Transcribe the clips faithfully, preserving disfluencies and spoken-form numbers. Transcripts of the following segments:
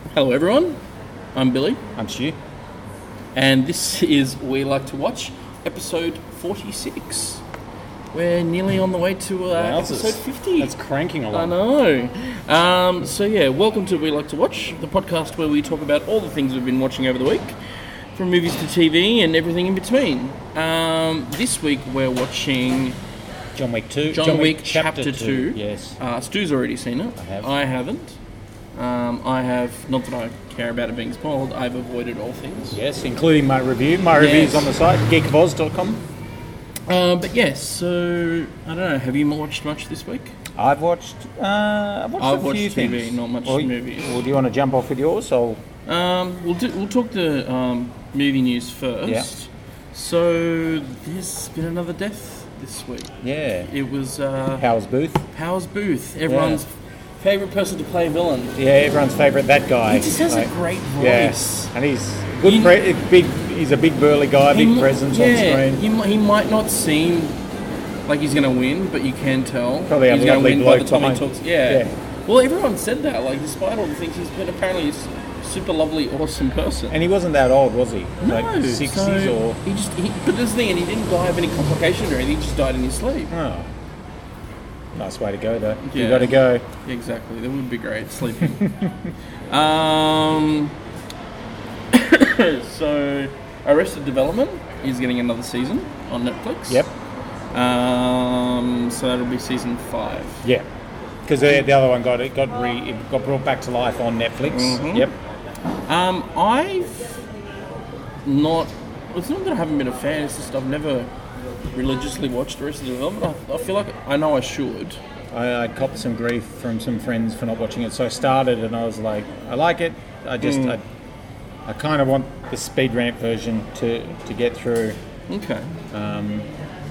Hello everyone, I'm Billy, I'm Stu. and this is We Like to Watch, episode forty-six. We're nearly on the way to uh, episode fifty. That's cranking along. I know. Um, so yeah, welcome to We Like to Watch, the podcast where we talk about all the things we've been watching over the week, from movies to T V and everything in between. Um, this week we're watching John Wick two. John, John Wick, Wick Chapter, Chapter two. two, yes. Uh, Stu's already seen it. I have. I haven't. Um, I have, not that I care about it being spoiled, I've avoided all things. Yes, including my review. My Yes. review's on the site, geek of oz dot com. Uh, but yes, so, I don't know, have you watched much this week? I've watched, uh, I've watched I've a watched few T V, things. not much Well, movies. Well, do you want to jump off with yours? Or? Um, we'll, do, we'll talk the um, movie news first. Yeah. So, there's been another death this week. Yeah. It was uh, Powers Booth. Powers Booth, everyone's favourite person to play a villain. Yeah, everyone's favourite, that guy. He just has Like, a great voice. Yeah, and he's good. You- Pre- big. He's a big burly guy, He big mi- presence yeah, on screen. He, mi- he might not seem like he's going to win, but you can tell Probably a he's going to lovely win by the bloke time he behind. talks. Yeah. Yeah. Well, everyone said that. Like, despite all the things, he's been apparently a s- super lovely, awesome person. And he wasn't that old, was he? no, Like sixties so or. he just. He, but this thing, and he didn't die of any complications or anything. He just died in his sleep. Oh. Nice way to go, though. Yeah. You got to go. Exactly. That would be great. Sleeping. um. So, Arrested Development is getting another season on Netflix. Yep. Um, so that'll be season five. Yeah, because the, the other one got it got re it got brought back to life on Netflix. Mhm. Yep. Um, I've not. It's not that I haven't been a fan. It's just I've never religiously watched Arrested Development. I, I feel like I know I should. I, I copped some grief from some friends for not watching it, so I started and I was like, I like it. I just Mm. I, I kind of want the speed ramp version to to get through. Okay. Um,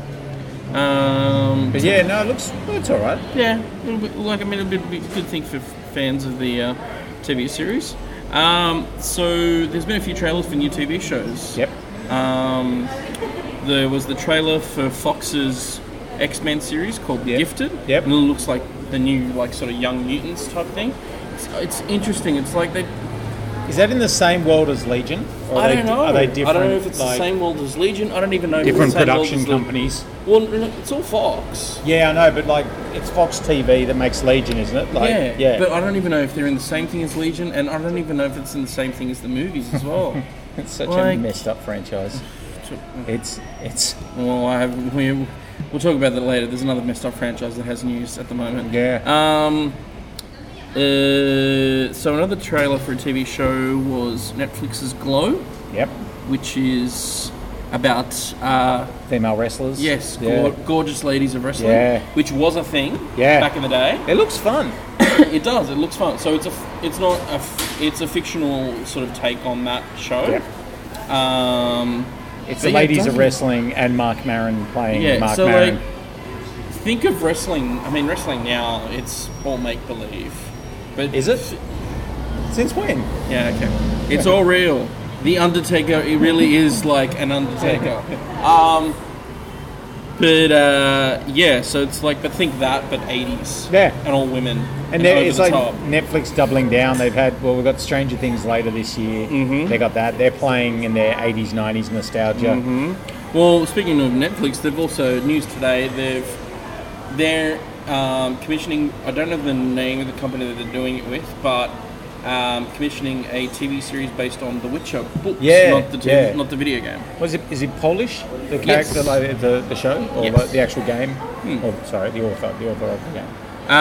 Um, but yeah, no, it looks it's all right. yeah, a little bit, like I mean, it'll be a good thing for fans of the uh, T V series. Um, so there's been a few trailers for new T V shows. Yep. Um, there was the trailer for Fox's X-Men series called Yep. Gifted. Yep. And it looks like the new, like, sort of Young Mutants type thing. It's, it's interesting. It's like they. Is that in the same world as Legion? Or I are don't they, know. Are they different? I don't know if it's like, the same world as Legion. I don't even know. different if it's the same world production as Le- companies. Well, no, it's all Fox. Yeah, I know, but like it's Fox T V that makes Legion, isn't it? Like, yeah, yeah. But I don't even know if they're in the same thing as Legion, and I don't even know if it's in the same thing as the movies as well. It's such Like- a messed up franchise. It's it's Well, I have. We, we'll talk about that later. There's another messed up franchise that has news at the moment. yeah. Um. Uh, so another trailer for a T V show was Netflix's Glow, Yep. which is about uh, Female wrestlers. yes, Yeah. gor- gorgeous ladies of wrestling, Yeah. which was a thing Yeah. back in the day. It looks fun. It does. It looks fun. So it's a. f- It's not a. f- It's a fictional sort of take on that show. Yep. Um, It's but the yeah, it ladies of doesn't- wrestling and Mark Maron playing Yeah. Mark so Maron. like, think of wrestling. I mean, wrestling now. It's all make believe. But Is it? Since when? Yeah. Okay. It's all real. The Undertaker. It really is like an Undertaker. Um. But uh, yeah. So it's like, but think that, but eighties. Yeah. And all women. And there, over it's the like top. Netflix doubling down. They've had, well, we've got Stranger Things later this year. Mhm. They got that. They're playing in their eighties, nineties nostalgia. hmm Well, speaking of Netflix, they've also news today. They've they're um, commissioning. I don't know the name of the company that they're doing it with, but um, commissioning a T V series based on The Witcher books, Yeah, not the T V, yeah. not the video game. Was it? Is it Polish? The Yes. character, like the the show, or Yes. the, the actual game? Hmm. Oh, sorry, the author, the author of the game.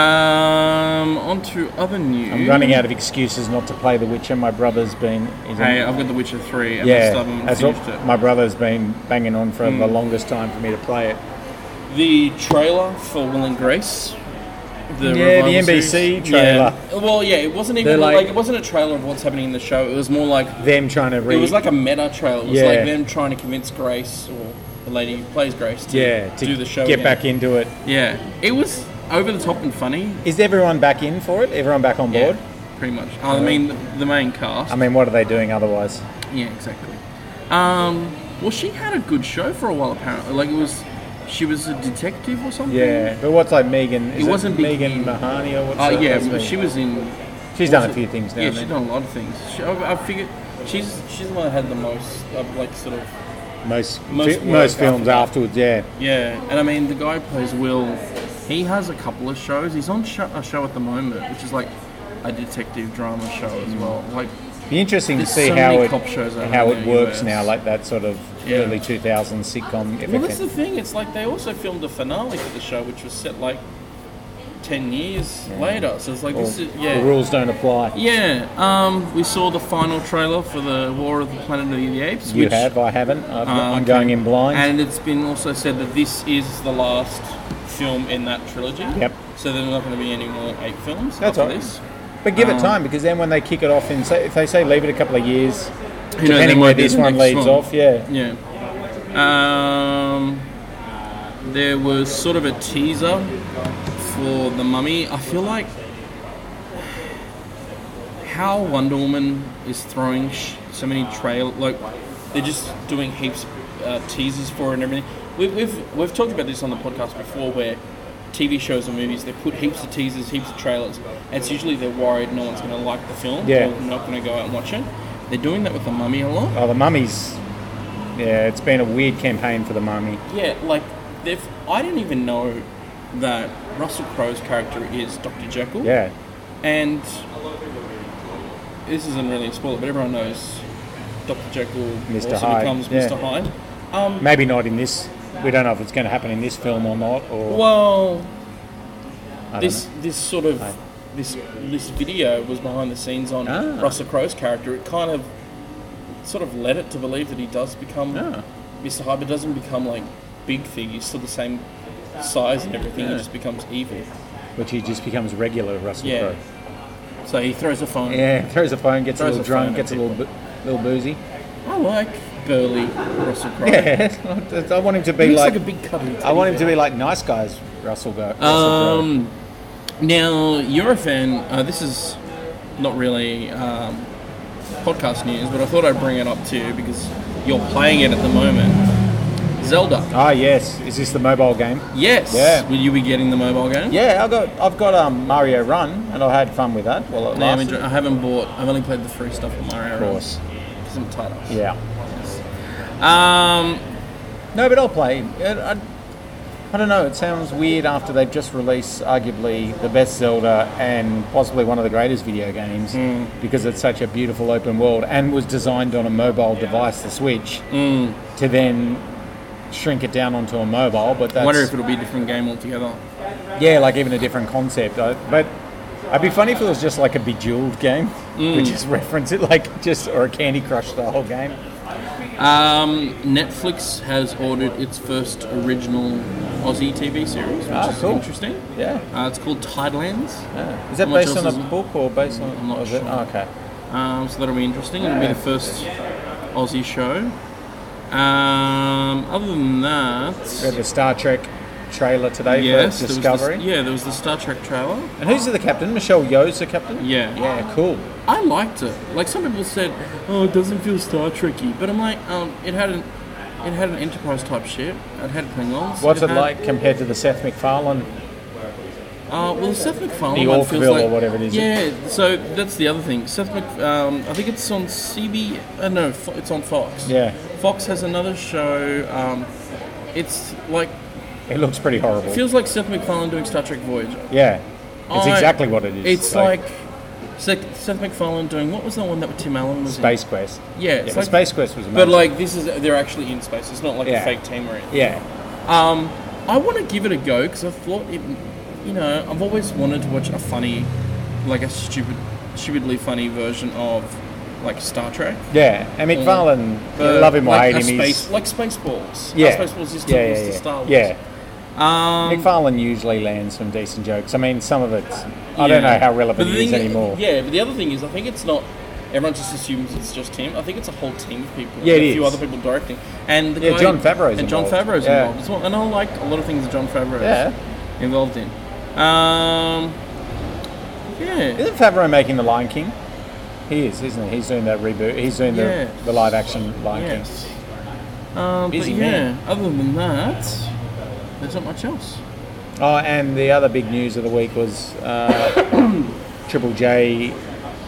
Um, on to other news. I'm running out of excuses not to play The Witcher. My brother's been. He's Hey, in, I've got The Witcher three, and I yeah, still haven't that's finished what it. my brother's been banging on for Hmm. the longest time for me to play it. The trailer for Will and Grace. The Yeah, the revival N B C series. trailer. Yeah. Well, yeah, it wasn't even They're like, like- it wasn't a trailer of what's happening in the show. It was more like Them trying to read. it was like a meta trailer. It was Yeah. like them trying to convince Grace, or the lady who plays Grace, to, yeah, to do the show. get again. back into it. Yeah, it was over the top and funny. Is everyone back in for it? Everyone back on board? Yeah, pretty much. I mean, the, the main cast. I mean, what are they doing otherwise? yeah, exactly. Um, well, she had a good show for a while. Apparently, like it was. She was a detective or something. Yeah, but what's like Megan? Is It wasn't Big Megan E. Mahoney or what's Oh her yeah, what's but her- she was in. She's done a few things now. Yeah, and she's then. done a lot of things. She, I, I figured she's she's the one that had the most of like sort of Most Most fi- most work films after afterwards, yeah. yeah. And I mean, the guy who plays Will. He has a couple of shows. He's on show, a show at the moment, which is like a detective drama show as well. Like, Be interesting to There's see so how many it cop shows out how in it the works U S. now, like that sort of Yeah. early two thousands sitcom. If well, it that's can- the thing. It's like they also filmed a finale for the show, which was set like ten years later. So it's like or this is The yeah. rules don't apply. Yeah, um, we saw the final trailer for the War of the Planet of the Apes. You which, have, I haven't. I've, uh, I'm okay. going in blind. And it's been also said that this is the last film in that trilogy. Yep. So there's not going to be any more eight films That's after all right. this. But give um, it time, because then when they kick it off, in say, if they say leave it a couple of years, Who knows, depending there where might be this the one next leads one. off, yeah. Yeah. Um, there was sort of a teaser for The Mummy. I feel like how Wonder Woman is throwing sh- so many trail like they're just doing heaps of uh, teasers for it and everything. We've, we've we've talked about this on the podcast before, where T V shows and movies they put heaps of teasers, heaps of trailers, and it's usually they're worried no one's going to like the film Yeah. or not going to go out and watch it. They're doing that with The Mummy a lot. Oh, the Mummy's. Yeah, it's been a weird campaign for the Mummy. Yeah, like they've. I didn't even know that Russell Crowe's character is Doctor Jekyll. Yeah. And this isn't really a spoiler, but everyone knows Doctor Jekyll Mister also Hyde, becomes yeah. Mister Hyde. Um, Maybe not in this. We don't know if it's going to happen in this film or not. Or well, I don't this know. this sort of I- this this video was behind the scenes on Ah. Russell Crowe's character. It kind of sort of led it to believe that he does become Ah. Mister Hyde, but doesn't become like big thing. He's still the same size and everything. He Yeah. just becomes evil. Which he just becomes regular Russell Yeah. Crowe. So he throws a phone. Yeah, throws a phone, gets Throws a a little drunk, phone gets a at little bu- little boozy. I like burly Russell Crowe. Yeah, I want him to He be looks like. like a big cuddly I want him teddy to bear. be like nice guys, Russell, Go- Russell Crowe. Um, now you're a fan. Uh, this is not really um, podcast news, but I thought I'd bring it up too because you're playing it at the moment. Zelda. Ah, yes. Is this the mobile game? Yes. Yeah. Will you be getting the mobile game? Yeah, I've got I've got um, Mario Run, and I had fun with that. Well, it No, I'm lasted. enjoy- I haven't bought. I've only played the free stuff for Mario. Of course. Because I'm tired of. Yeah. Um. No, but I'll play. It, I, I don't know. It sounds weird after they've just released arguably the best Zelda and possibly one of the greatest video games Hmm. because it's such a beautiful open world and was designed on a mobile device, the Switch, Mm, to then shrink it down onto a mobile. But I that's wonder if it'll be a different game altogether. yeah, like even a different concept. I, but I'd be funny if it was just like a Bejeweled game, Mm. which just reference it like just or a Candy Crush style game. Um, Netflix has ordered its first original Aussie T V series, which Ah, is cool. interesting. Yeah. Uh, it's called Tidelands. yeah. Is that How much based else on is a it? book or based on? I'm not or is it- sure. oh, okay. Um, so that'll be interesting. It'll be Yeah. the first Aussie show. Um, other than that, We had the Star Trek trailer today yes, for there was Discovery. the, yeah, there was the Star Trek trailer. And who's the captain? Michelle Yeoh's the captain? Yeah. Yeah, cool. I liked it. Like some people said, oh, it doesn't feel Star Trekky, but I'm like, um, it had an, it had an Enterprise type ship. It had Klingons. What's it had- like compared to the Seth MacFarlane? Uh, well, Seth MacFarlane The one feels Orkville like, or whatever it is. Yeah, so that's the other thing. Seth Mac, um, I think it's on C B. Uh, no, Fo- it's on Fox. Yeah. Fox has another show. Um, it's like It looks pretty horrible. feels like Seth MacFarlane doing Star Trek Voyager. yeah. It's I- exactly what it is. It's like, Seth, Seth MacFarlane doing what was the one that Tim Allen was Space Quest. in? Yeah, Yeah, it's the like, Space Quest was amazing. but like this is they're actually in space. It's not like Yeah. a fake team or anything. yeah. Um, I want to give it a go because I thought it, you know, I've always wanted to watch a funny, like a stupid, stupidly funny version of like Star Trek. Yeah. And McFarlane, you But love him or like hate a him. space, He's, like Spaceballs. yeah. How Spaceballs is yeah, yeah, yeah, to yeah. Star Wars. Yeah. Um, McFarlane usually lands some decent jokes. I mean, some of it's... I don't know how But relevant the it is thing- anymore. Yeah, but the other thing is, I think it's not. Everyone just assumes it's just him. I think it's a whole team of people. Yeah, it a few is. other people directing, and the Yeah, guy, Jon Favreau's and John involved. Favreau's Yeah. involved as well. And I like a lot of things that John Favreau's Yeah. involved in. Um, yeah, Isn't Favreau making The Lion King? He is, isn't he? He's doing that reboot. He's doing Yeah. the, the live-action Lion yes. Um, Busy but yeah, man. other than that, there's not much else. King. Oh, and the other big news of the week was uh, Triple J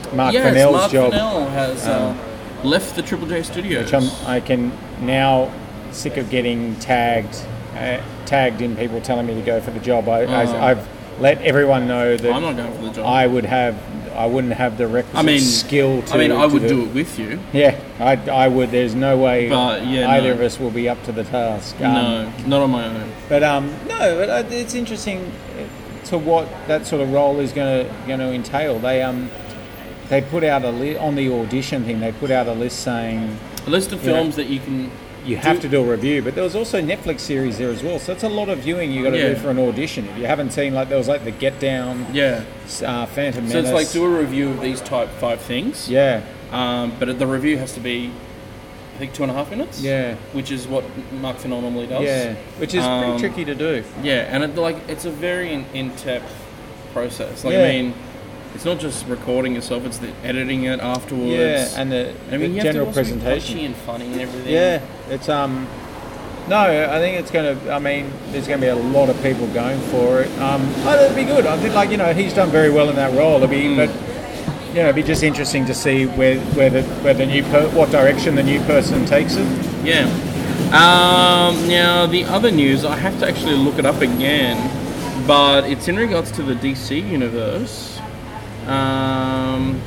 Mark yes, Fennell's Mark job. Fennell has Um, uh, left the Triple J Studios. Which I'm, I can now sick of getting tagged, uh, tagged in people telling me to go for the job. I, Oh. I, I've let everyone know that I'm not going for the job. I would have, I wouldn't have the requisite I mean, skill to. I mean, I to would the- do it with you. Yeah, I, I would. There's no way But, yeah, either no. of us will be up to the task. Um, no, not on my own. But um, no, but uh, it's interesting to what that sort of role is going to going to entail. They um, they put out a li- on the audition thing. They put out a list saying A list of Yeah. films that you can. you have do- to do a review, but there was also a Netflix series there as well. So it's a lot of viewing you got to Yeah. do for an audition. If you haven't seen, like there was like the Get Down, Yeah. uh, Phantom So Menace. it's like do a review of these type five things. yeah, Um, but the review has to be, I think, two and a half minutes. yeah, Which is what Mark Fennell normally does. yeah, which is Um, pretty tricky to do. Yeah, and it, like it's a very in, in-depth process. Like Yeah. I mean, it's not just recording yourself; it's the editing it afterwards. Yeah, and the, I mean, the you general have to also be presentation. punchy and funny and everything. Yeah, it's um. No, I think it's going to. I mean, there's going to be a lot of people going for it. Um, oh, that'd be good. I think, like you know, he's done very well in that role. It'd be, Mm. but you know, it'd be just interesting to see where where the where the new per, what direction the new person takes it. Yeah. Um, now the other news, I have to actually look it up again, but it's in regards to the D C universe. Um,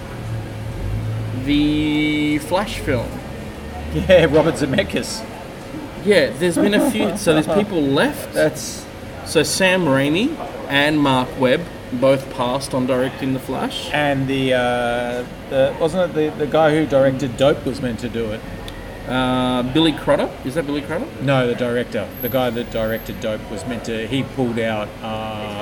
the Flash film. Yeah, Robert Zemeckis. Yeah, there's been a few. So there's people left. That's So Sam Raimi and Mark Webb both passed on directing the Flash. and the uh, the wasn't it the, the guy who directed Dope was meant to do it. Uh, Billy Crudup, is that Billy Crudup? No, the director, the guy that directed Dope was meant to. He pulled out. Uh,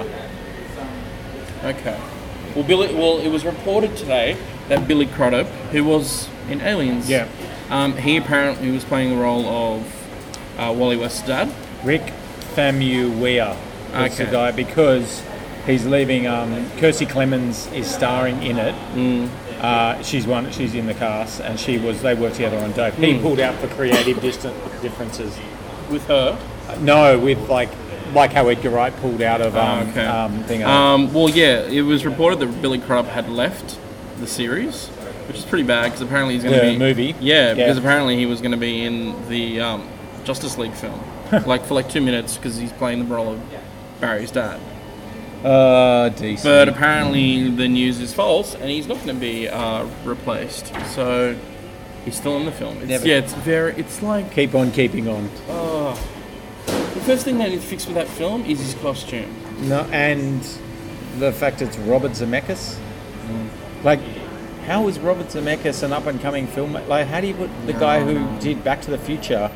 Okay. Well, Billy. Well, it was reported today that Billy Crudup, who was in Aliens, Yeah. um, he apparently was playing the role of uh, Wally West's dad. Rick Famuyiwa is the Okay. guy because he's leaving. Um, Kirstie Clemens is starring in it. Mm. Uh, she's one. She's in the cast, and she was. They worked together on Dope. He Mm. pulled out for creative distant differences. With her. Uh, no, with like like how Edgar Wright pulled out of um, Oh, okay. um, thing. Um, well, yeah, it was reported that Billy Crudup had left the series, which is pretty bad because apparently he's going to The be movie? Yeah, Yeah. because apparently he was going to be in the um, Justice League film, like for like two minutes because he's playing the role of Barry's dad. uh, D C. But apparently the news is false, and he's not going to be uh, replaced. So he's still in the film. It's, Never. yeah, it's very. It's like Keep on keeping on. oh, the first thing they need to fix with that film is his costume. No, and the fact it's Robert Zemeckis. Mm. Like, how is Robert Zemeckis an up and coming filmmaker? Like, how do you put the guy who did Back to the Future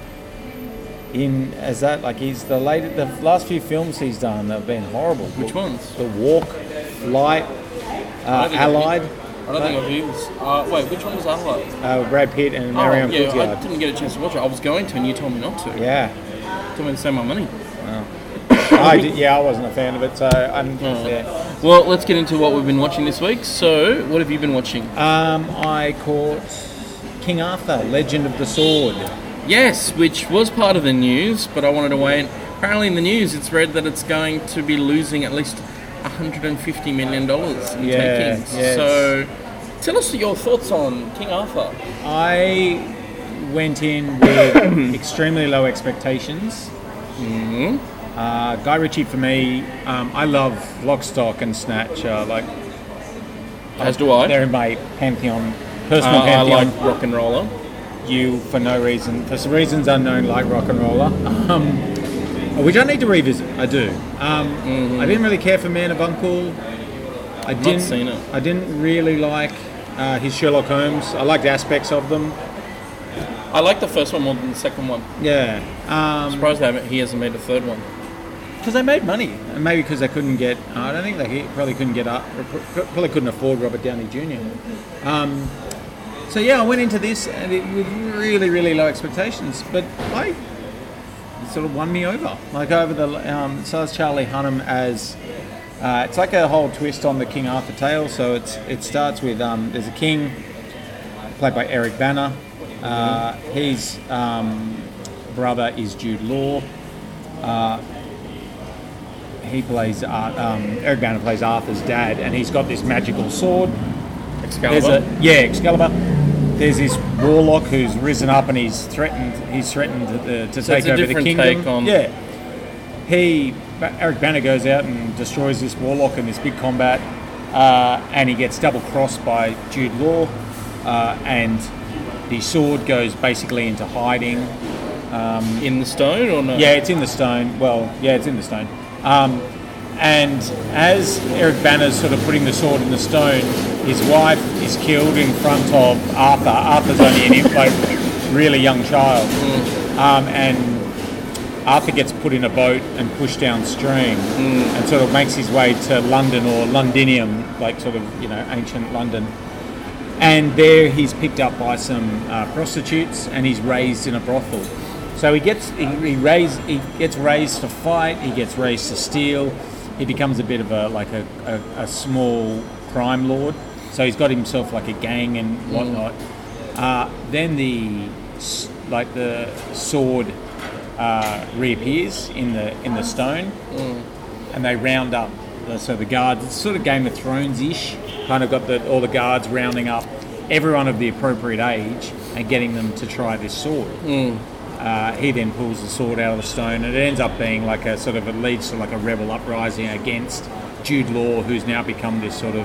in as that? Like, he's the late, the last few films he's done have been horrible. Which ones? The Walk, Flight, I uh, don't think I've Allied, used- I don't think I've used. Uh, wait, which one was Allied? uh, Brad Pitt and Oh, Marion yeah, I Cotillard. didn't get a chance to watch it. I was going to, and you told me not to. Yeah. Told me to save my money. I did, yeah, I wasn't a fan of it, so I'm. Oh. Yeah. Well, let's get into what we've been watching this week. So, what have you been watching? Um, I caught King Arthur, Legend of the Sword. Yes, which was part of the news, but I wanted to wait. Apparently, in the news, it's read that it's going to be losing at least one hundred fifty million dollars in Yeah, takings. yes. So, tell us your thoughts on King Arthur. I went in with extremely low expectations. Mm-hmm. Uh, Guy Ritchie for me, um, I love Lock, Stock and Snatch. Uh, like, As do I. They're in my pantheon, Uh, personal I pantheon. like Rock and Roller. You, for no reason, for some reasons unknown, like Rock and Roller. Um, which I need to revisit. I do. Um, Mm-hmm. I didn't really care for Man of Uncle. I not didn't. seen it. I didn't really like uh, his Sherlock Holmes. I liked aspects of them. I like the first one more than the second one. Yeah. I'm Um, surprised they haven't, he hasn't made a third one. Because they made money, and maybe because they couldn't get. Uh, I don't think they probably couldn't get up. Probably couldn't afford Robert Downey Junior Um, so yeah, I went into this and it with really, really low expectations, but I it sort of won me over. Like over the um, so it's Charlie Hunnam as. Uh, it's like a whole twist on the King Arthur tale. So it's it starts with um, there's a king played by Eric Bana. Uh, his um, brother is Jude Law. Uh, he plays Ar- um, Eric Bana plays Arthur's dad, and he's got this magical sword. Excalibur. There's a, yeah, Excalibur. There's this warlock who's risen up and he's threatened. He's threatened to, uh, to So take it's a over the different kingdom. take on- Yeah, he Eric Banner goes out and destroys this warlock in this big combat, uh, and he gets double crossed by Jude Law, uh, and the sword goes basically into hiding. In the stone or no? Yeah, it's in the stone. Well, yeah, it's in the stone. Um, and as Eric Banner's sort of putting the sword in the stone, his wife is killed in front of Arthur. Arthur's only an like really young child, Mm. um, and Arthur gets put in a boat and pushed downstream, Mm. and sort of makes his way to London or Londinium, like sort of you know ancient London. And there he's picked up by some uh, prostitutes, and he's raised in a brothel. So he gets he, he raised he gets raised to fight. He gets raised to steal. He becomes a bit of a like a, a, a small crime lord. So he's got himself like a gang and whatnot. Mm. Uh, then the s- like the sword uh, reappears in the in the stone, Mm. and they round up. The, so the guards, it's sort of Game of Thrones-ish. Kind of got the, all the guards rounding up everyone of the appropriate age and getting them to try this sword. Mm. Uh, he then pulls the sword out of the stone, and it ends up being like a sort of, it leads to like a rebel uprising against Jude Law, who's now become this sort of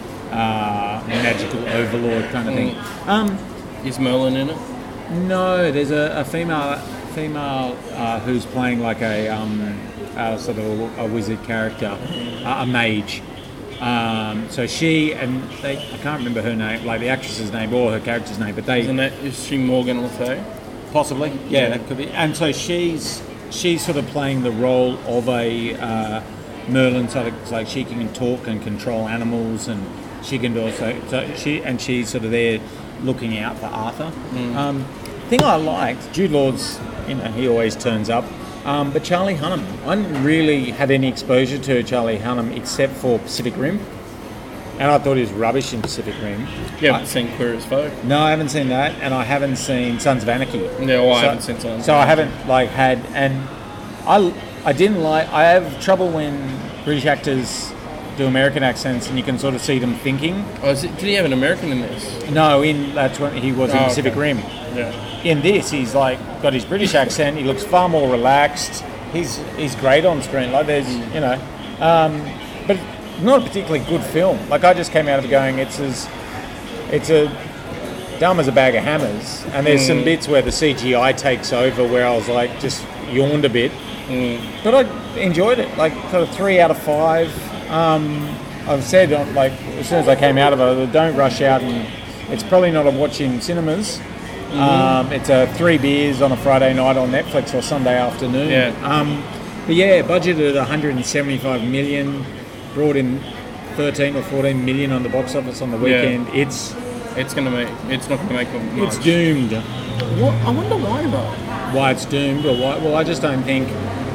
uh, magical overlord kind of thing. Um, Is Merlin in it? no, there's a, a female female uh, who's playing like a um, uh, sort of a, a wizard character, uh, a mage. Um, so she and they, I can't remember her name, like the actress's name or her character's name, but they Isn't that, is she Morgan Le Fay? possibly, yeah, that could be. And so she's she's sort of playing the role of a uh, Merlin, sort of like she can talk and control animals, and she can also so she and she's sort of there looking out for Arthur. Mm. Um, thing I liked, Jude Law's, you know, he always turns up. Um, but Charlie Hunnam, I didn't really have any exposure to Charlie Hunnam except for Pacific Rim, and I thought he was rubbish in Pacific Rim. You haven't seen Queer as Folk? No, I haven't seen that, and I haven't seen Sons of Anarchy. No, I So- haven't seen Sons. So I haven't like had, and I I didn't like. I have trouble when British actors do American accents, and you can sort of see them thinking. Oh, is it, did he have an American in this? No, in that's when he was in Oh, Pacific okay. Rim. Yeah. In this, he's like got his British accent. He looks far more relaxed. He's he's great on screen. Like there's you know, um, but not a particularly good film. Like I just came out of it going, it's as it's a dumb as a bag of hammers. And there's some Mm. bits where the C G I takes over where I was like just yawned a bit. Mm. But I enjoyed it. Like sort of three out of five. Um, I've said uh, like as soon as I came out of it, don't rush out, and it's probably not a watch in cinemas. Um, it's a three beers on a Friday night on Netflix or Sunday afternoon. Yeah. Um, but yeah, budgeted one hundred seventy-five million, brought in thirteen or fourteen million on the box office on the weekend. It's It's gonna make. It's not gonna make them much. it's doomed. What? I wonder why though. Why it's doomed or why? Well, I just don't think.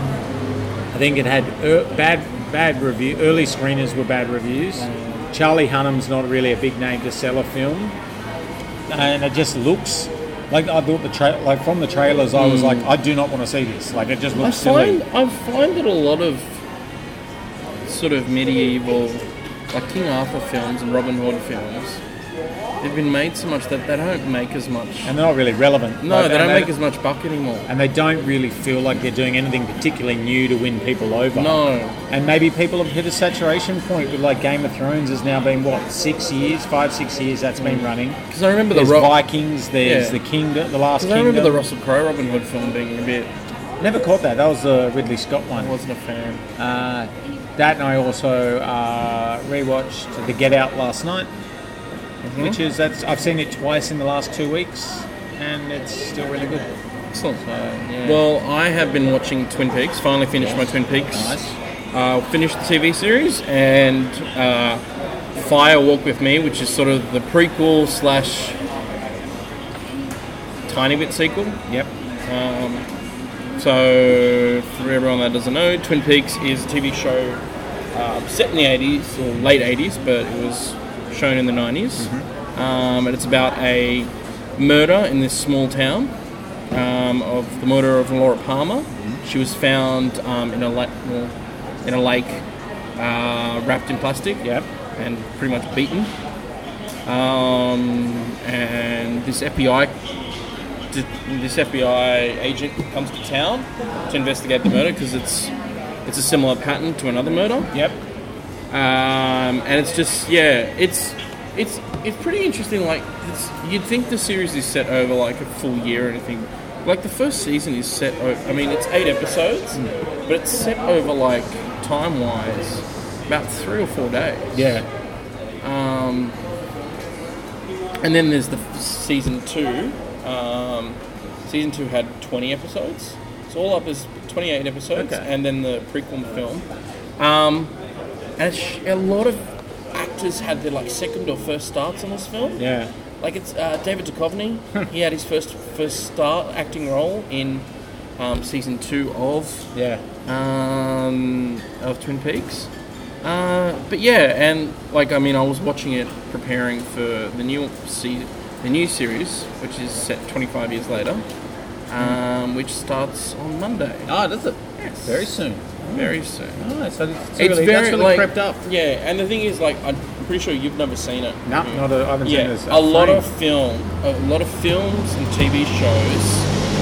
I think it had er, bad bad review. Early screeners were bad reviews. Charlie Hunnam's not really a big name to sell a film, and it just looks. Like I thought the tra- like from the trailers, I was like, I do not want to see this. Like it just I looks silly. find I find that a lot of sort of medieval, like King Arthur films and Robin Hood films, they've been made so much that they don't make as much. And they're not really relevant. No, Like, they don't and make as much buck anymore. And they don't really feel like they're doing anything particularly new to win people over. No. And maybe people have hit a saturation point with like Game of Thrones has now been what six years, five six years that's been running. Because I remember the There's Ro- Vikings. There's Yeah. the Kingdom, the Last Because I Kingdom. remember the Russell Crowe Robin Hood film being a bit. Never caught that. That was the Ridley Scott I one. wasn't a fan. Uh, that and I also uh, rewatched The Get Out last night, Mm-hmm. which is that's I've seen it twice in the last two weeks, and it's still really good. Excellent. So, yeah. Well, I have been watching Twin Peaks. Finally finished my Twin Peaks. Nice. Uh, finished the T V series and uh, Fire Walk with Me, which is sort of the prequel slash tiny bit sequel. Yep. Um, so, for everyone that doesn't know, Twin Peaks is a T V show uh, set in the eighties or late eighties, but it was shown in the nineties. Mm-hmm. Um, and it's about a murder in this small town um, of the murder of Laura Palmer. Mm-hmm. She was found um, in a la- well, in a lake, uh, wrapped in plastic, Yep. and pretty much beaten. um, and this F B I, this F B I agent comes to town to investigate the murder because it's it's a similar pattern to another murder. Yep. Um, and it's just yeah, it's it's it's pretty interesting. Like it's, you'd think the series is set over like a full year or anything. Like the first season is set over. I mean, it's eight episodes, mm. but it's set over like time wise about three or four days. Yeah. Um, and then there's the f- season two. Um, season two had twenty episodes. So all up is twenty-eight episodes, okay. and then the prequel film. Um, and sh- a lot of actors had their like second or first starts on this film. Yeah. Like it's uh, David Duchovny. He had his first first start acting role in um, season two of yeah um, of Twin Peaks. Uh, but yeah, and like I mean, I was watching it preparing for the new se- the new series, which is set twenty-five years later, um, which starts on Monday. Oh, does it? Yes, very soon. Very soon. Oh, so it's, It's really, very that's really like, prepped up. Yeah, and the thing is, like, I'm pretty sure you've never seen it. No, Mm. not a, I haven't Yeah, seen this. a lot of film, a lot of films and T V shows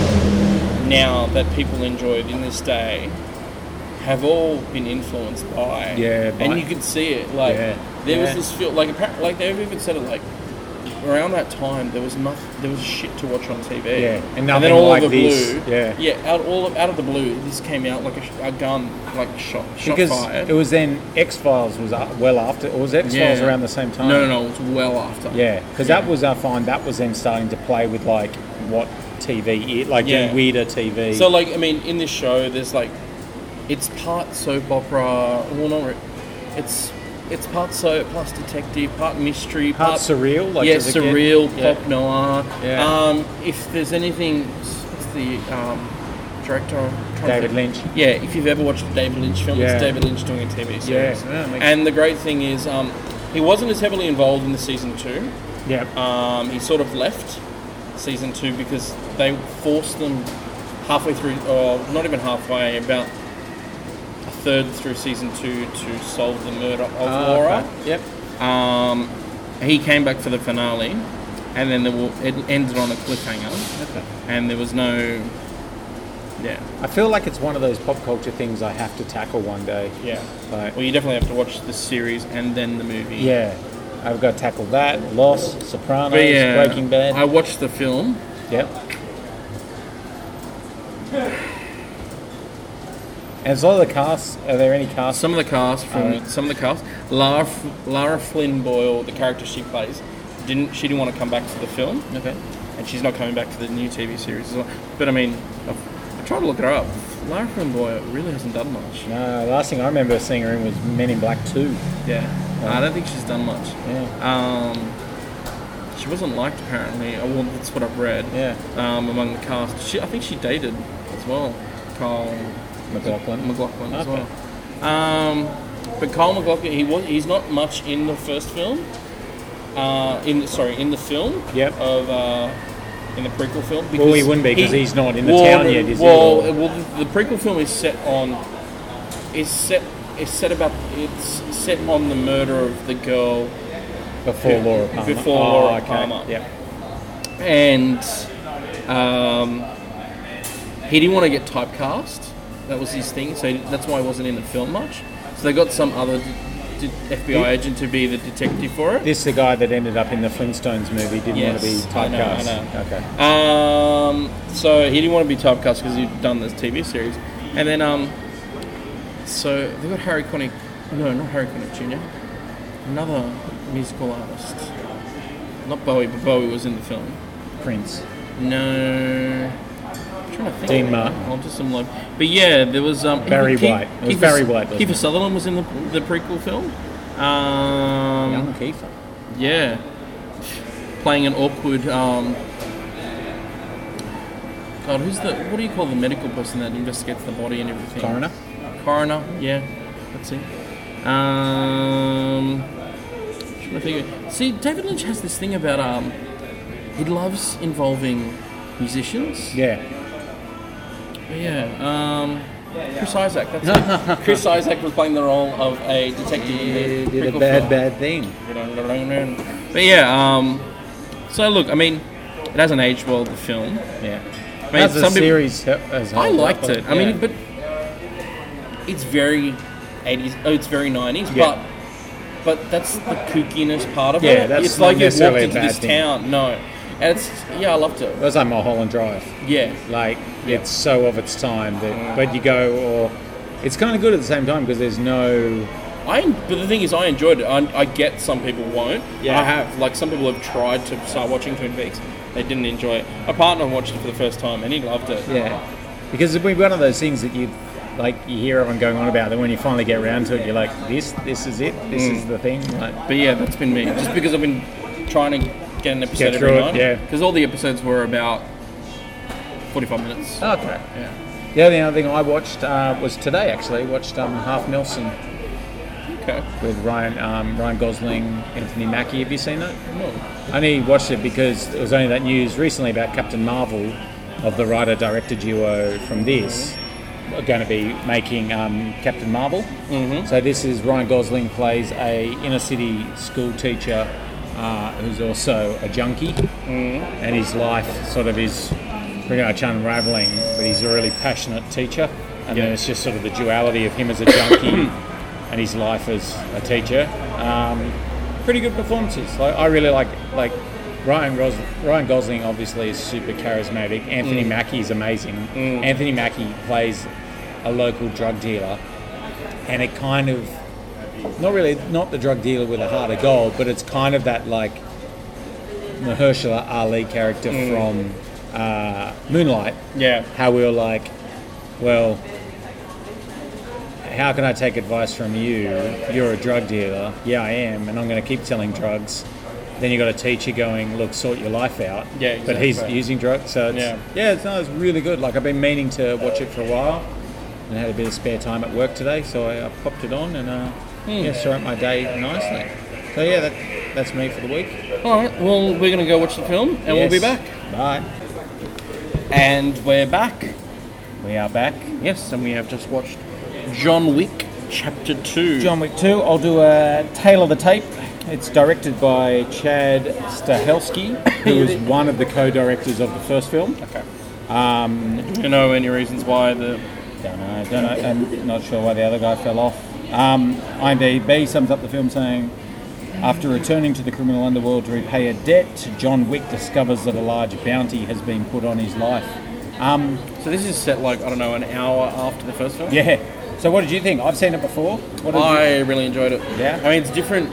now that people enjoyed in this day have all been influenced by. Yeah, by- and you can see it. Like Yeah, there was yeah. this film, like appa- like they've even said it like. Around that time, there was nothing. There was shit to watch on T V. Yeah, and and nothing then all like of the this. blue. Yeah, yeah. Out all of, out of the blue, this came out like a, sh- a gun, like shot, shot because fired. it was then X-Files was up well after, or was X-Files Yeah. around the same time? No, no, no. It was well after. Yeah, because Yeah. that was, I find, that was then starting to play with like what T V, is, like Yeah. doing weirder T V. So, like, I mean, in this show, there's like, it's part soap opera. Well, not. Re- it's it's part soap, plus detective, part mystery, part part surreal, like yeah, does it get- surreal, yeah. pop noir. Yeah. Um, if there's anything, what's the um, director? I'm trying to David think. Lynch. Yeah, if you've ever watched a David Lynch film, Yeah. it's David Lynch doing a T V series. Yeah, yeah, makes- and the great thing is, um, he wasn't as heavily involved in the season two. Yeah, Um, he sort of left season two because they forced them halfway through, or not even halfway, about a third through season two to solve the murder of Ah, Laura. okay. Yep. Um, he came back for the finale, and then there will, it ended on a cliffhanger, Okay. and there was no, yeah, I feel like it's one of those pop culture things I have to tackle one day. yeah. Like, Well, you definitely have to watch the series and then the movie. yeah, I've got to tackle that. Lost, Sopranos, But yeah, Breaking Bad. I watched the film. Yep. And so the cast, are there any cast? Some of the cast from Alright. some of the cast, Lara F- Lara Flynn Boyle, the character she plays, didn't she didn't want to come back to the film, Okay. and she's not coming back to the new T V series as well. But I mean, I've, I tried to look her up. Lara Flynn Boyle really hasn't done much. No, the last thing I remember seeing her in was Men in Black two. Yeah, I don't think she's done much. Yeah. Um, she wasn't liked apparently. Oh, well, that's what I've read. Yeah. Um, among the cast, she I think she dated as well, Carl McLaughlin. McLaughlin as Okay. well. Um, but Carl McLaughlin, he was he's not much in the first film. Uh, in sorry, in the film. Yep. Of uh, in the prequel film. Well, he wouldn't be because he's not in the well, town yet, is he? well, Or- well, the, the prequel film is set on is set is set about it's set on the murder of the girl Before Laura Palmer. before Oh, Laura okay. Palmer. Yep. and um, he didn't want to get typecast. That was his thing, so that's why he wasn't in the film much. So they got some other d- d- F B I agent to be the detective for it. This is the guy that ended up in the Flintstones movie, didn't want to be Yes, I know, I typecast. know. Okay. Um, so he didn't want to be typecast because he'd done this T V series, and then um, so they got Harry Connick, no, not Harry Connick Junior, another musical artist, not Bowie, but Bowie was in the film. Prince. No, I'm trying to think. Dean Martin. I'll just some like, but yeah, there was um, Barry Keith- White. It was Kiefer- Barry White, wasn't Kiefer it? Sutherland was in the the prequel film. Um, Young Kiefer. Yeah, playing an awkward. Um, God, who's the? What do you call the medical person that investigates the body and everything? Coroner. Coroner. Yeah, that's it. Um, trying to think. See, David Lynch has this thing about um, he loves involving musicians. Yeah. But yeah. Um, Chris Isaac. That's it. Chris Isaac was playing the role of a detective. He in the did a prequel bad, film. bad thing. But yeah, um, so look, I mean, it hasn't aged well, the film. Yeah. I mean, As a some people- series as I liked it. I yeah. mean, but it's very eighties. Oh, it's very nineties. Yeah. But but that's the kookiness part of Yeah, it. that's it's not like you walked necessarily a into bad this thing. town. No, and it's yeah, I loved it. It was like Mulholland Drive. Yeah, Like, it's so of its time that, but you go, or it's kind of good at the same time because there's no. I. But the thing is, I enjoyed it. I, I get some people won't. Yeah. I have. Like some people have tried to start watching Twin Peaks. They didn't enjoy it. My partner watched it for the first time and he loved it. Yeah, because it'd be one of those things that you like. You hear everyone going on about, and when you finally get around to it, you're like, "This, this is it. This Mm. is the thing." Like, But yeah, that's been me. Just because I've been trying to get an episode Get every through it, night. yeah. Because all the episodes were about forty-five minutes. okay. Yeah. The only other thing I watched uh, was today. Actually, watched um, Half Nelson Okay. with Ryan um, Ryan Gosling, Anthony Mackie. Have you seen that? No. I only watched it because there was only that news recently about Captain Marvel, of the writer-director duo from this, are going to be making um, Captain Marvel. Mm-hmm. So this is Ryan Gosling plays a inner-city school teacher uh, who's also a junkie, mm-hmm. and his life sort of is pretty much unravelling, but he's a really passionate teacher, and Yeah. then it's just sort of the duality of him as a junkie and his life as a teacher. Um, pretty good performances. Like, I really like like Ryan Gos- Ryan Gosling. Obviously, is super charismatic. Anthony Mm. Mackie is amazing. Anthony Mackie plays a local drug dealer, and it kind of not really not the drug dealer with a heart of gold, but it's kind of that like Mahershala Ali character Mm. from uh, Moonlight. Yeah. How we were like, well, how can I take advice from you? You're a drug dealer. Yeah, I am, and I'm going to keep selling drugs. Then you got a teacher going, look, sort your life out. Yeah, But he's exactly. using drugs, so it's, Yeah. yeah, it's, no, it's really good. Like, I've been meaning to watch it for a while, and I had a bit of spare time at work today, so I uh, popped it on and uh, yeah, start my day nicely. So yeah, that, that's me for the week. All right. Well, we're going to go watch the film and we'll be Yes. back. Bye. And we're back. We are back. Yes, and we have just watched John Wick Chapter two. John Wick two. I'll do a Tale of the Tape. It's directed by Chad Stahelski, who is one of the co-directors of the first film. Okay. Um, Do you know any reasons why the... don't know, don't know. I'm not sure why the other guy fell off. Um, IMDb sums up the film saying, after returning to the criminal underworld to repay a debt, John Wick discovers that a large bounty has been put on his life. Um, So this is set like, I don't know, an hour after the first film? yeah. So what did you think? I've seen it before. What did I really enjoyed it. Yeah? I mean, it's different.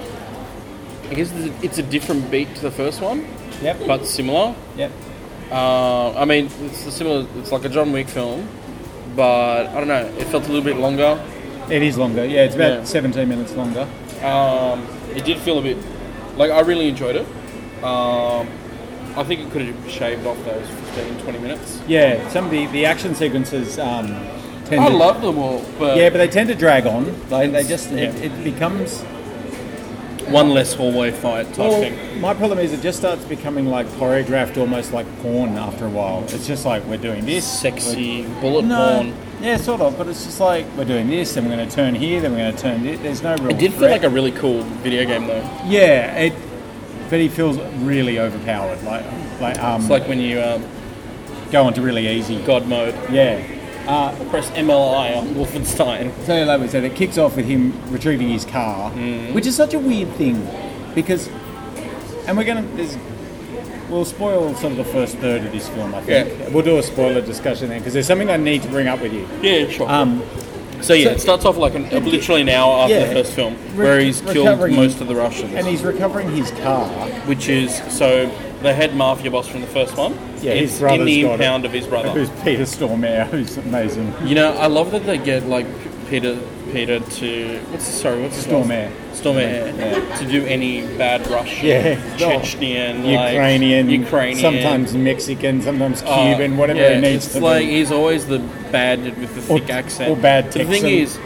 I guess it's a different beat to the first one, you? Yep. but similar. Yep. Uh, I mean, it's a similar. It's like a John Wick film, but I don't know. It felt a little bit longer. It is longer. Yeah, it's about Yeah. seventeen minutes longer. Um, it did feel a bit like I really enjoyed it. Um, I think it could have shaved off those fifteen, twenty minutes. Yeah, some of the, the action sequences um, tend I to... love them all, but Yeah, but they tend to drag on. Like, they just... Yeah. It, it becomes... one less hallway fight type Well, thing. my problem is it just starts becoming like choreographed, almost like porn after a while. It's just like, we're doing this. Sexy bullet No, porn. yeah, sort of, but it's just like, we're doing this, then we're going to turn here, then we're going to turn this. There's no real It did feel threat. like a really cool video game though. Yeah, it... But he feels really overpowered. Like, like um, It's like when you um, go on to really easy. God mode. Yeah. Uh, Press M L I on Wolfenstein. So like we said, it kicks off with him retrieving his car, which is such a weird thing, because, and we're gonna, there's, we'll spoil sort of the first third of this film. I think Yeah. we'll do a spoiler discussion then, because there's something I need to bring up with you. Yeah, sure. Um, so yeah, so- it starts off like an, literally an hour after Yeah. the first film, Re- where he's killed recovering- most of the Russians, and he's recovering his car. which is so the head mafia boss from the first one. Yeah, his is brother's in the got it. impound of his brother. Who's Peter Stormare, who's amazing. You know, I love that they get like Peter, Peter to what's sorry, what's his Stormare. Stormare Yeah. to do any bad Russian, Yeah. Chechnyan, Ukrainian, like, Ukrainian, sometimes Mexican, sometimes uh, Cuban, whatever yeah, he needs it's to like be. he's always the bad dude with the Or- thick accent. or bad The thing Texan. is,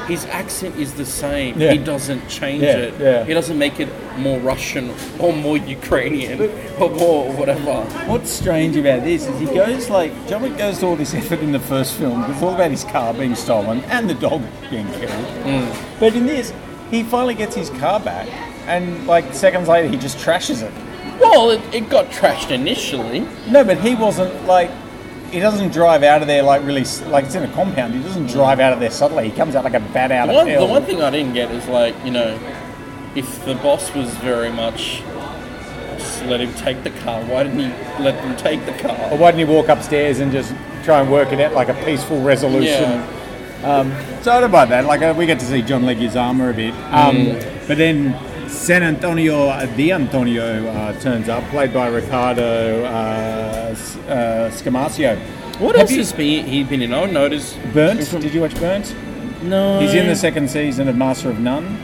his accent is the same. Yeah. He doesn't change Yeah, it. yeah. He doesn't make it more Russian or more Ukrainian or more whatever. What's strange about this is he goes like John Wick goes to all this effort in the first film. It's all about his car being stolen and the dog being killed. Mm. But in this, he finally gets his car back, and like seconds later, he just trashes it. Well, it, it got trashed initially. No, but he wasn't like. He doesn't drive out of there like really, like it's in a compound. He doesn't drive out of there subtly. He comes out like a bat out The of one, hell. the one thing I didn't get is like, you know, if the boss was very much just let him take the car, why didn't he let them take the car? Or why didn't he walk upstairs and just try and work it out like a peaceful resolution? Yeah. Um, so I don't mind that. Like uh, we get to see John Leguizamo's a bit, um, Mm. but then San Antonio uh, Di Antonio uh, turns up, played by Ricardo uh, S- uh, Scamasio. What Have else you- has he, he been in? I noticed. Burnt? Did you watch Burnt? No. He's in the second season of Master of None.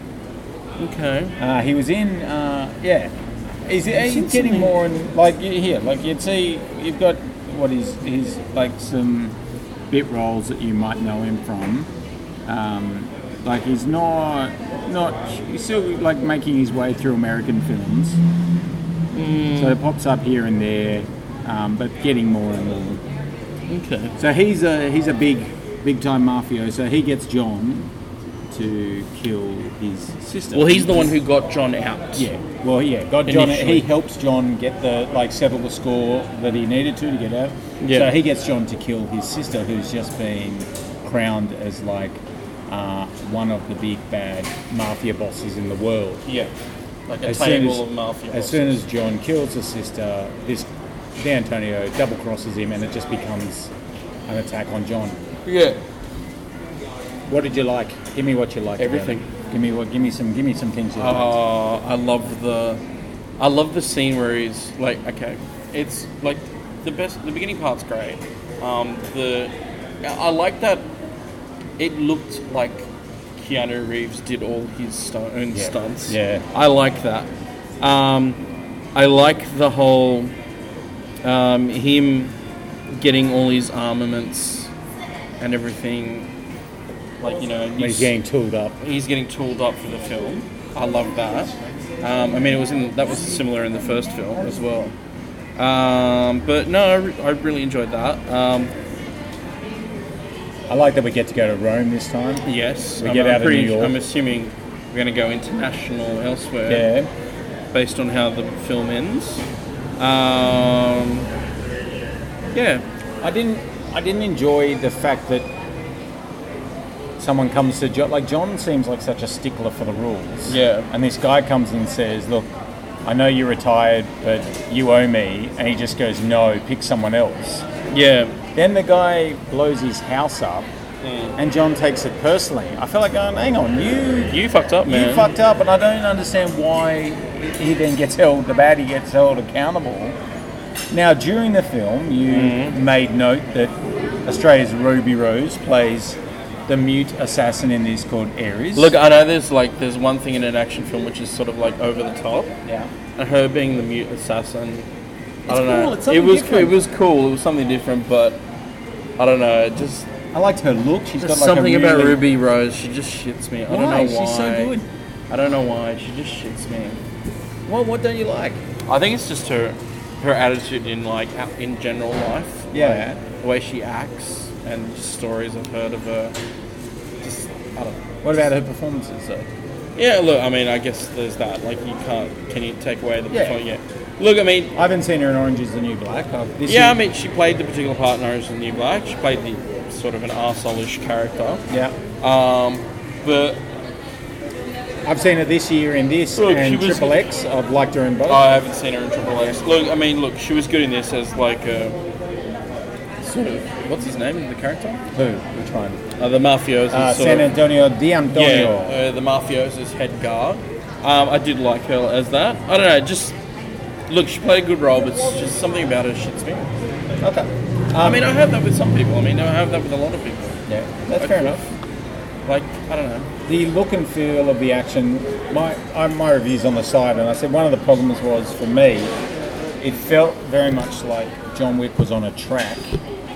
Okay. Uh, he was in, uh, yeah. He's, he's in getting something. more in, like, you- here, like, you'd see, you've got what is, he's like some bit roles that you might know him from. Um, like, he's not, not, he's still, like, making his way through American films. So it pops up here and there, um, but getting more and more. Okay. So he's a, he's a big, big-time mafioso. He gets John to kill his sister. Well, he's the one who got John out. Yeah, well, yeah, got John. Initially. He helps John get the like settle the score that he needed to to get out. Yeah. So he gets John to kill his sister, who's just been crowned as like uh, one of the big bad mafia bosses in the world. Yeah. Like a As soon table as, of mafia. as bosses. soon as John kills his sister, this D'Antonio double crosses him, and it just becomes an attack on John. Yeah. What did you like? Give me what you like. Everything. Give me what. Give me some. Give me some things you like. Uh, I love the, I love the scene where he's like, okay, it's like the best. The beginning part's great. Um, the, I like that. It looked like Keanu Reeves did all his stu- own Yeah. stunts. Yeah. I like that. Um, I like the whole, um, him getting all his armaments and everything. Like, you know, He's getting tooled up. he's getting tooled up for the film. I love that. Um, I mean, it was in that was similar in the first film as well. Um, but no, I, re- I really enjoyed that. Um, I like that we get to go to Rome this time. yes, We I'm, get I'm out of pretty- New York. I'm assuming we're going to go international elsewhere Yeah. based on how the film ends. Um, yeah, I didn't. I didn't enjoy the fact that someone comes to John. Like John seems like such a stickler for the rules. Yeah. And this guy comes and says, "Look, I know you're retired, but you owe me." And he just goes, "No, pick someone else." yeah. Then the guy blows his house up, Mm. and John takes it personally. I feel like going, "Hang on, you You fucked up, man. You fucked up," and I don't understand why he then gets held, the baddie gets held accountable. Now, during the film, you Mm-hmm. made note that Australia's Ruby Rose plays the mute assassin in this called Ares. Look, I know there's like there's one thing in an action film which is sort of like over the top. yeah. And her being the mute assassin, I It's don't cool, know. it's It something was cool. different. It was cool. It was something different, but I don't know. It just I liked her look. She's there's got like something a about really, Ruby Rose. She just shits me. I don't Why? know why. She's so good. I don't know why. She just shits me. Well, what don't you like? I think it's just her her attitude in like out- in general life. Yeah. Like, the way she acts and just stories I've heard of her. Just I don't know. What about her performances though? Yeah, look, I mean, I guess there's that. Like, you can't. Can you take away the Yeah. performance? Yeah. Look, I mean, I haven't seen her in Orange is the New Black. I've, this yeah, I year- mean, she played the particular part in Orange is the New Black. She played the sort of an arsehole-ish character. yeah. Um, but I've seen her this year in this Look, and she was- Triple X. I've liked her in both. I haven't seen her in Triple X. Look, I mean, look, she was good in this as like a sort of what's his name? The character? Who? Which one? Uh, the mafioso's Uh, sort San of, Antonio Di Antonio. yeah, uh, the mafioso's head guard. Um, I did like her as that. I don't know, just look, she played a good role, but it's just something about her shits me. Okay. I mean, I have that with some people. I mean, I have that with a lot of people. Yeah, that's Like, fair enough. Like, I don't know. The look and feel of the action, my I, my reviews on the side, and I said one of the problems was for me, it felt very much like John Wick was on a track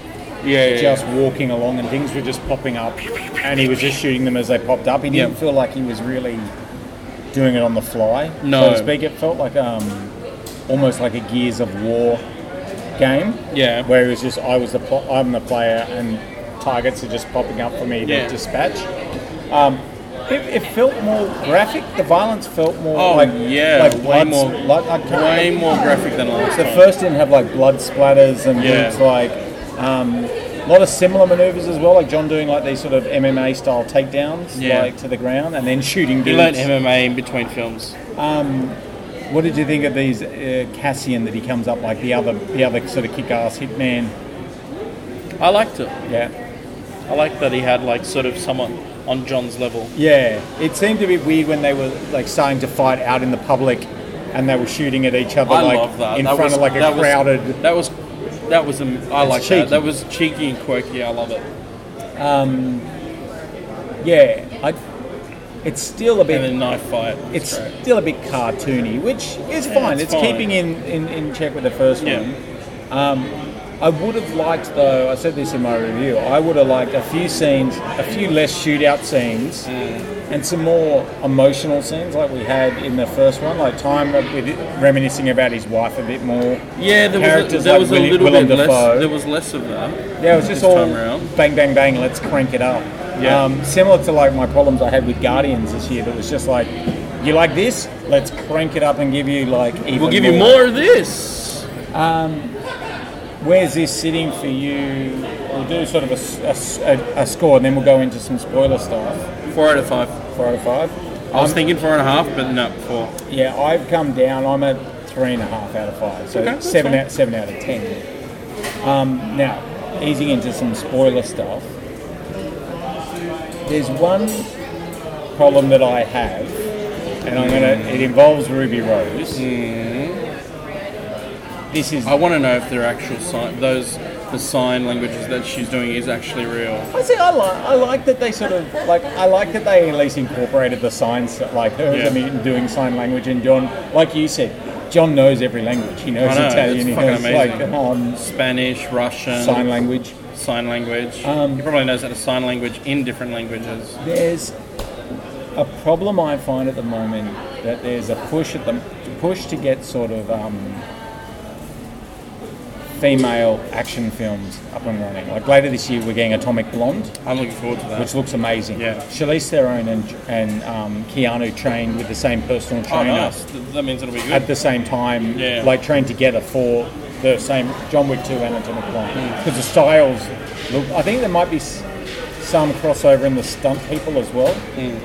Yeah, yeah, just yeah. walking along, and things were just popping up, and he was just shooting them as they popped up. He didn't Yeah. feel like he was really doing it on the fly, No. so to speak. It felt like um, almost like a Gears of War game, Yeah. where it was just I was the pl- I'm the player, and targets are just popping up for me to Yeah. dispatch. Um, it, it felt more graphic. The violence felt more Oh, like yeah, like way blood, more- like, I can't- Way more graphic than last the time. first didn't have like blood splatters and Yeah. dudes like um, a lot of similar maneuvers as well, like John doing like these sort of M M A style takedowns, Yeah. like to the ground, and then shooting He dudes. learned M M A in between films. What did you think of these uh, Cassian that he comes up like the other the other sort of kick-ass hitman? I liked it. Yeah, I liked that he had like sort of someone on John's level. yeah. It seemed a bit weird when they were like starting to fight out in the public, and they were shooting at each other I like love that. in that front was, of like a that crowded. Was, that was that was um, I like cheeky. that. That was cheeky and quirky. I love it. Yeah, I, it's still a bit. And then knife fight. It's great. still a bit cartoony, which is Yeah, fine. it's It's, fine. keeping in, in, in check with the first Yeah. one. Um, I would have liked, though, I said this in my review, I would have liked a few scenes, a few less shootout scenes, Mm. and some more emotional scenes like we had in the first one, like time with it, reminiscing about his wife a bit more. Yeah, there was a, Characters there like was a Willi- little Willem bit Dafoe. less. There was less of that. Yeah, it was just this all time around. bang, bang, bang, let's crank it up. Yeah. Um, similar to like my problems I had with Guardians this year, that was just like, you like this? Let's crank it up and give you like even We'll give you more of this. Where's this sitting for you? We'll do sort of a, s- a- a- a score, and then we'll go into some spoiler stuff. Four out of five. Four out of five. I was Um, thinking four and a half, but no, four. Yeah, I've come down. I'm at three and a half out of five, so Okay, that's seven fine. out seven out of ten. Um, now, easing into some spoiler stuff. There's one problem that I have, and I'm gonna. It involves Ruby Rose. This is. I want to know if they're actual sign. Those the sign languages that she's doing is actually real. I see. I like. I like that they sort of like. I like that they at least incorporated the signs, like her Yeah. I mean, doing sign language, and John, like you said, John knows every language. He knows I know, Italian. it's He fucking knows amazing. like um, Spanish, Russian, sign language. sign language. Um, he probably knows how to sign language in different languages. There's a problem I find at the moment that there's a push at the push to get sort of um, female action films up and running. Like later this year, we're getting Atomic Blonde, I'm looking forward to that. which looks amazing. Yeah. Charlize Theron and and um, Keanu trained with the same personal oh, trainer nice. Th- That means it'll be good. at the same time, Yeah. like trained together for the same John Wick two and Atomic Blonde. Hmm. Because the styles look. I think there might be s- some crossover in the stunt people as well.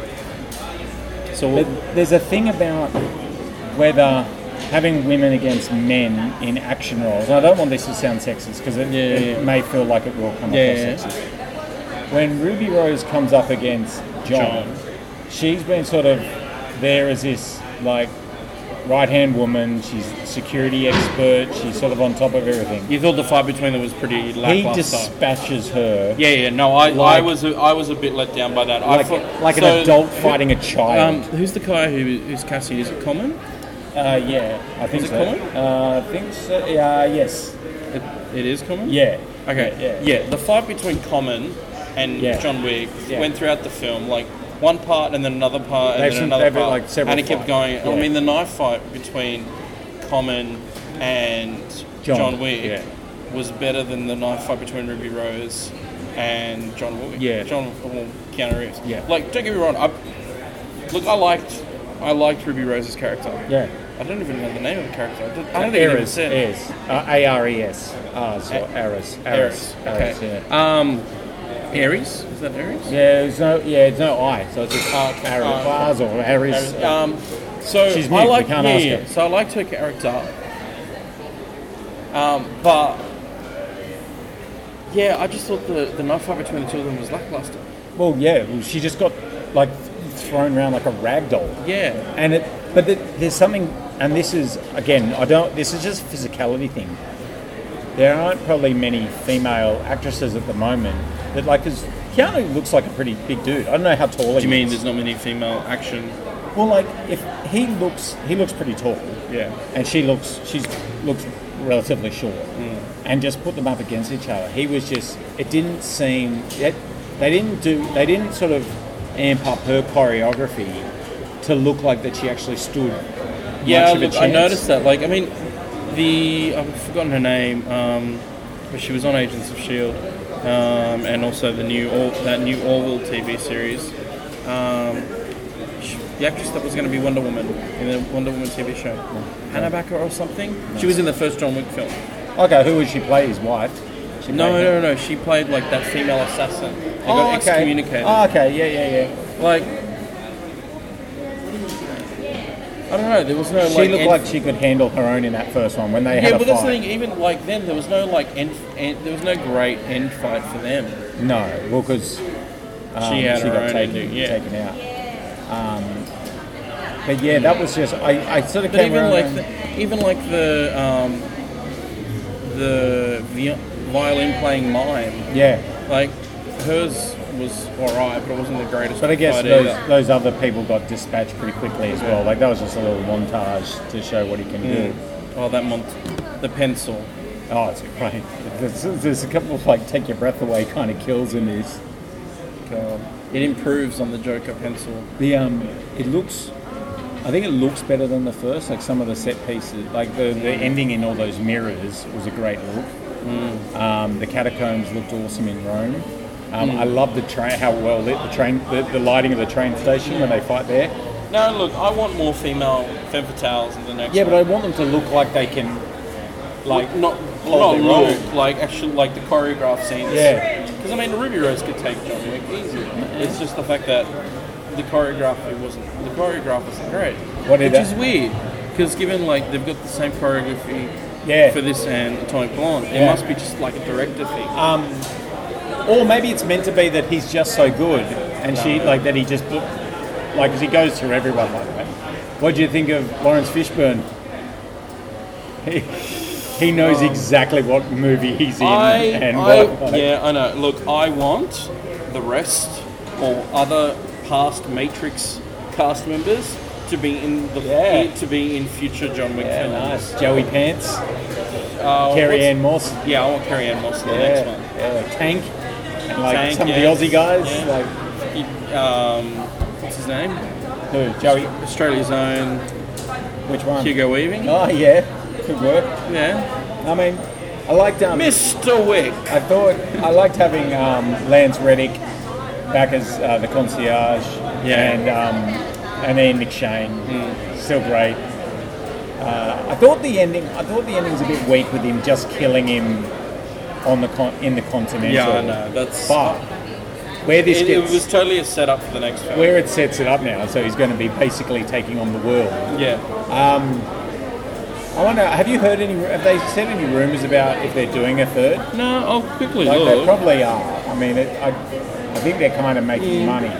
so But there's a thing about whether having women against men in action roles, and I don't want this to sound sexist because it, Yeah, it yeah. may feel like it will come Yeah, across yeah. sexist. When Ruby Rose comes up against John, John. she's been sort of there as this like right-hand woman. She's a security expert. She's sort of on top of everything. you thought the fight between them was pretty He lackluster. dispatches her yeah, yeah. No, I, I Like- was, a, I was a bit let down by that. I like, thought, like so- an adult fighting a child. Um, who's the guy who, who's Cassie? Is it Common? uh, yeah, I think it so. common? Uh, I think so. Yeah, yes. It, it is Common. Yeah. Okay. Yeah. Yeah. The fight between Common and Yeah. John Wick Yeah. went throughout the film, like one part and then another part and They've then some- another they've had, part, like, several and it kept fights. going. Yeah. I mean, the knife fight between Common and John, John, Wick yeah. was better than the knife fight between Ruby Rose and John Wick. Yeah. John well, Keanu Reeves. Yeah. Like, don't get me wrong. I, look, I liked, I liked Ruby Rose's character. Yeah. I don't even know the name of the character. I don't, I don't think it even Ares, said. Ares, uh, A R E S, Ars, or A- Ares, Ares. Ares, Okay. Ares, yeah. Um, Ares? Is that Ares? Yeah, there's no, yeah, there's no I, so it's just Uh, Ares, uh, Ars or Ares. Ares. Um, so She's I mute, we like, can't yeah, ask yeah. her. So I liked her character. Um, but yeah, I just thought the the knife fight between the two of them was lackluster. Well, yeah, well, she just got like thrown around like a rag doll. Yeah. And it, but the, there's something, and this is again, I don't. This is just a physicality thing. There aren't probably many female actresses at the moment that like, because Keanu looks like a pretty big dude. I don't know how tall he Do you mean is. there's not many female action? Well, like if he looks, he looks pretty tall. Yeah. And she looks, she's looks relatively short, and just put them up against each other. He was just. It didn't seem. It, they didn't do. They didn't sort of amp up her choreography to look like that she actually stood. Yeah, much of a look, I chance. noticed that. Like, I mean, the I've forgotten her name, um, but she was on Agents of Shield, um, and also the new Or- that new Orville T V series. Um, she, the actress that was going to be Wonder Woman in the Wonder Woman T V show, Hannah Baker or something. No. She was in the first John Wick film. Okay, who would she play? His wife? She No, played no, her? no, no. She played like that female assassin. They Oh, got okay. excommunicated. Oh, okay, yeah, yeah, yeah. Like, I don't know. There was no. She like, looked end- like she could handle her own in that first one when they Yeah, had a but that's the fight. thing. Even like then, there was no like end, end. There was no great end fight for them. No, well, because um, She had her got own taken, ending, yeah. taken out. Um, but yeah, that was just I, I sort of But came even around like and- the, even like the um, the vi- violin playing mime, yeah. like hers was alright, but it wasn't the greatest. But I guess fight those either. those other people got dispatched pretty quickly as well. Like that was just a little montage to show what he can do. Oh, that mont- the pencil. Oh, it's great. There's, there's a couple of like take your breath away kind of kills in this. God. It improves on the Joker pencil. The um, it looks. I think it looks better than the first. Like some of the set pieces, like the, the ending in all those mirrors was a great look. Mm. Um, the catacombs looked awesome in Rome. Um, mm. I love the train, how well lit the train, the, the lighting of the train station when they fight there. No, look, I want more female femme fatales in the next. Yeah, one. but I want them to look like they can, like not hold not their own. look like actually like the choreographed scenes. Yeah. Because I mean, Ruby Rose could take John Wick easy. It's just the fact that the choreography wasn't the choreograph wasn't great, What did which that- is weird. Because given like they've got the same choreography Yeah. for this and Atomic Blonde, it Yeah. must be just like a director thing. Um, or maybe it's meant to be that he's just so good, and she like that he just book, like 'cause he goes through everyone like that. What do you think of Lawrence Fishburne? He, he knows Um, exactly what movie he's in I, and I what. Like, yeah, I know. Look, I want the rest or other past Matrix cast members to be in the Yeah. to be in future John Wick yeah, films. nice. Joey Pants, Uh, Carrie what's- Ann Moss, Yeah, I want Carrie Ann Moss in the yeah, next one. yeah, Tank, and like Tank, some yeah. of the Aussie guys, Yeah. like He- um, what's his name? who? Joey, Australia's own which one? Hugo Weaving. Oh yeah, good work. Yeah, I mean, I liked um, Mister Wick. I thought I liked having um, Lance Reddick back as uh, the concierge, Yeah. and um, and then Nick Shane, Mm. still great. Uh, I thought the ending. I thought the ending was a bit weak with him just killing him on the con- in the Continental. Yeah, I know. That's But where this it, it gets, was totally a setup for the next film. where it sets it up now, so he's going to be basically taking on the world. Yeah. I wonder, have you heard any? Have they said any rumours about if they're doing a third? No, I'll quickly Like they look. probably are. I mean, it, I, I think they're kind of making money.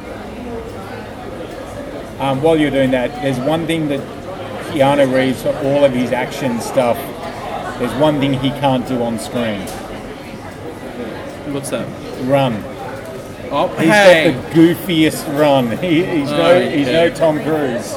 Um, while you're doing that, there's one thing that Keanu Reeves, for all of his action stuff, there's one thing he can't do on screen: What's that? run. Oh, He's hey. got the goofiest run. He, he's no, Oh, he's yeah. no Tom Cruise.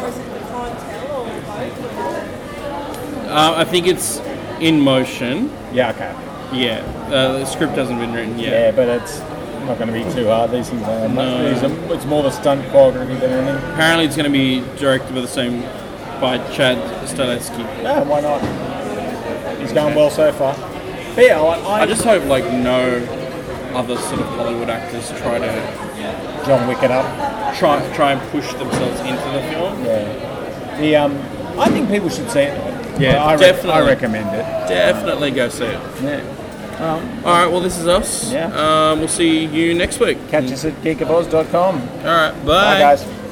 Uh, I think it's in motion. Yeah, okay. Yeah, uh, the script hasn't been written yet. Yeah, but it's not going to be too hard. These things are. No. These are it's more of a stunt choreography than anything. Apparently, it's going to be directed by the same by Chad Stahelski. Yeah, why not? He's going well so far. But yeah, I, I, I just hope like no other sort of Hollywood actors try to John Wick it up. try try and push themselves into the film. Yeah. The um, I think people should see it. Yeah, I, I rec- definitely. I recommend it. Definitely go see it. Yeah. Um, All right, well, this is us. Yeah. Um, we'll see you next week. catch us at geek of oz dot com. All right, Bye, guys.